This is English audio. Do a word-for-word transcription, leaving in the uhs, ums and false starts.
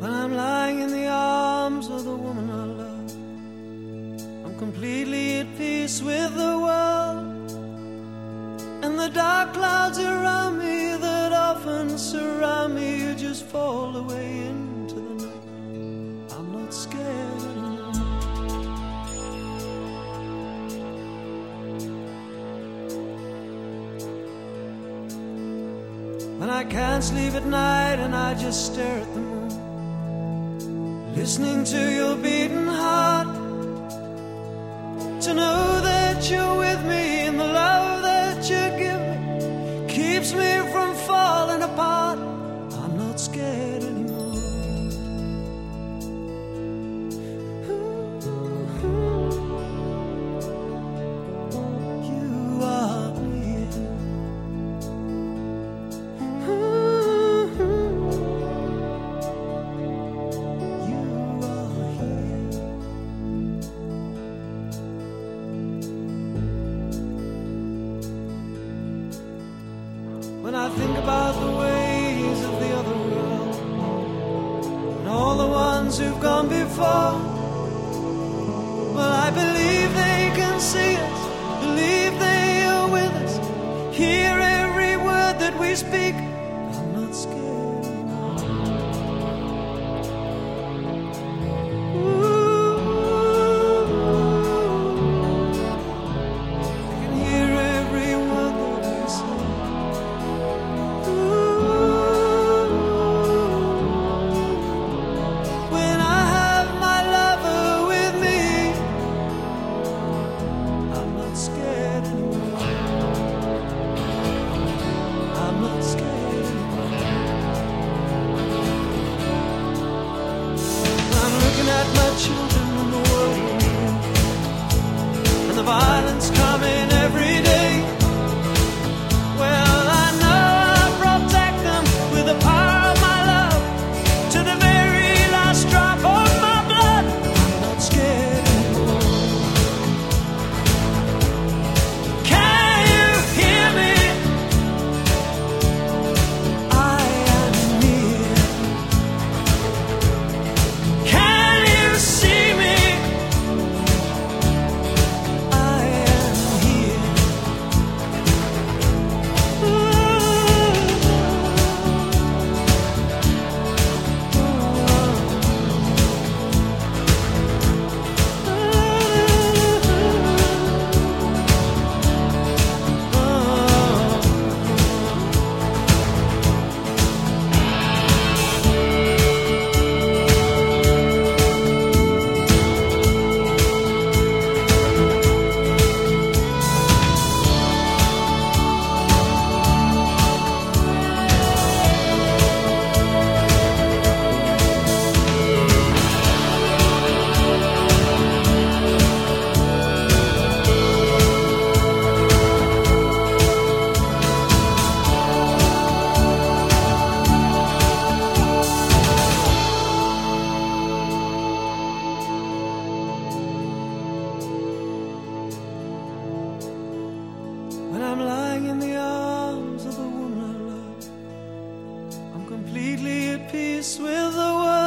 When I'm lying in the arms of the woman I love, I'm completely at peace with the world. And the dark clouds around me that often surround me, you just fall away into the night. I'm not scared anymore. When I can't sleep at night and I just stare at the moon, listening to your beating heart, to know that you're with me and the love that you give me keeps me from falling apart. I'm not scared anymore. You are here. You are here. When I think about the ways of the other world and all the ones who've gone before, well, I believe they can see us, believe they are with us, hear every word that we speak. I'm not scared anymore. Ooh, I can hear every word that we say. When I have my lover with me, I'm not scared anymore. I'm not scared anymore. I'm looking at my children and the world around me, and the violence coming every day. Well, I know I'll protect them with the power of my love, to the very last drop of my blood. I'm not scared anymore. Can you hear me? I am near. Can you see me? I am here. When I'm lying in the arms of the woman I love, I'm completely at peace with the world.